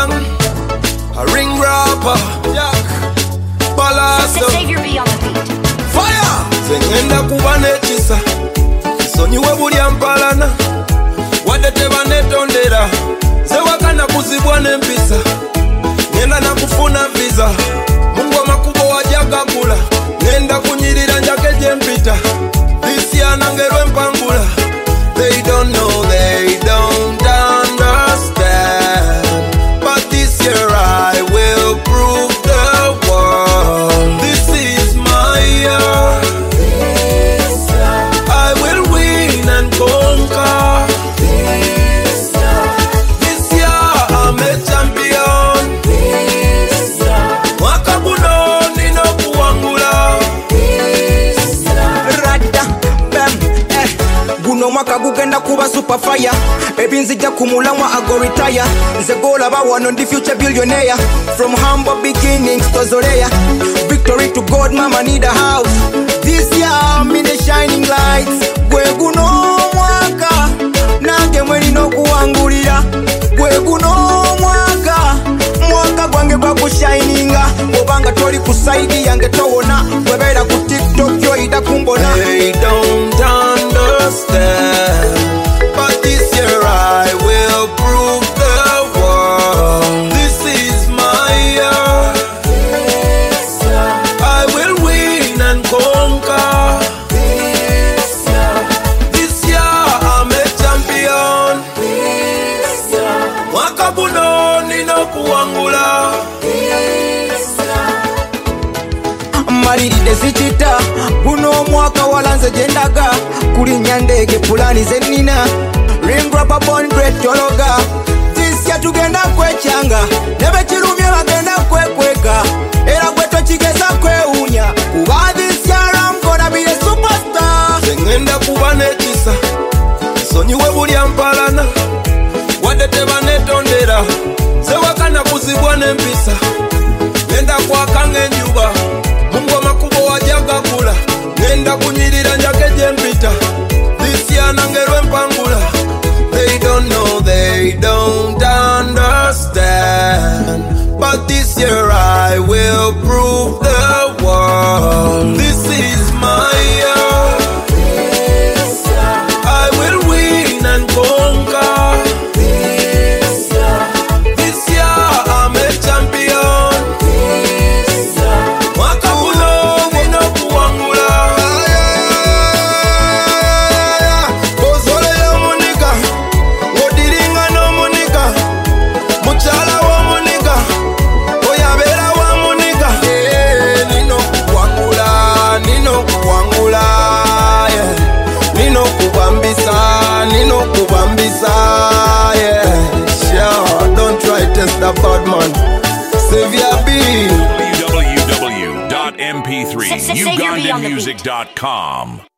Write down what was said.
gang, a ring rapper, Jack, Balasto, Savior be on the beat. Fire! Zengenda kubanechisa, sonyiwe bulyampalana, wadde tebanetondera, zewakana kuzibwa n'empisa, ngenda nakufuna visa, Mungu amakubo wajagagula, ngenda kunyirira njake gyempita, this year nangerwe mpangula. They don't know, they don't understand, but this year I will prove the world. This is my year, I will win and conquer. This year I'm a champion, mwaka guno nina kuwangula. Rada, bam, guno mwaka gugenda kuba super fire. Ebinzija kumulamwa ago retire. Nze goal aba one on the future billionaire. From humble beginnings to Zoleya. Victory to God, mama need a house. This year I'm in the shining lights. Gwe guno mwaka nange mwe nina okuwangulira. Gwe guno mwaka gwange gwa kushininga. Obanga toli ku side yange towona. Webera ku TikTok yo ida kumbona. They don't understand, but this year I will prove the world. This is my year, I will win and conquer. This year I'm a champion, mwaka guno nina kuwangula. Maliride sichita guno mwaka walanze jendaga kulinya ndege pulani zenina ring rapper born great tologa. This year tugenda kwechanga nebe kirumye bagenda kwekweka era gwe tokigeza kwewunya kuba this year I'm gonna be a superstar. Zengenda kuba n'ekisa, sonyiwe bulyampalana, wadde tebanetondera, zewakana kuzibwa n'empisa, ngenda kwaka ng'enjuba, Mungu amakubo wajagagula, ngenda kunyirira njake gyempita, this year nangerwe mpangula. They don't know, they don't understand, but this year I will prove the world. This is my year, I will win and conquer. This year I'm a champion, mwaka guno nina kuwangula. Kozole y'omunika, odiringa n'omunika, mukyala w'omunika, oyabeera w'omunika. Nina okuwangula, nina okuwangula, yeah. Nina okubambisa, nina okubambisa, yeah. Sure, don't try test the bad man. Savior B. www.mp3ugandanmusic.com